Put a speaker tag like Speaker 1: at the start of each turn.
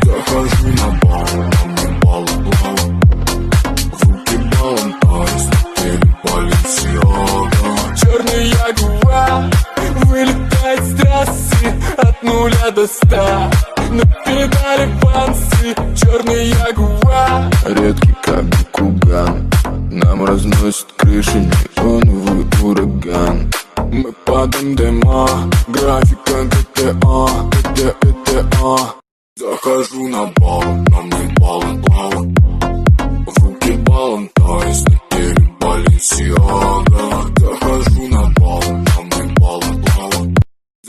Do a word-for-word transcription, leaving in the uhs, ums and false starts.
Speaker 1: Захожу на бал, на мне балаклава, в руки балом айс, отель Баленсиага.
Speaker 2: Черный ягуар вылетает с трассы от нуля до ста. На педали панцы, черный ягуар.
Speaker 1: Редкий как Бакуган, нам разносит крыши неоновый ураган. Мы под МДМА, графика ГТА, ГТА. Захожу на бал, на мне балом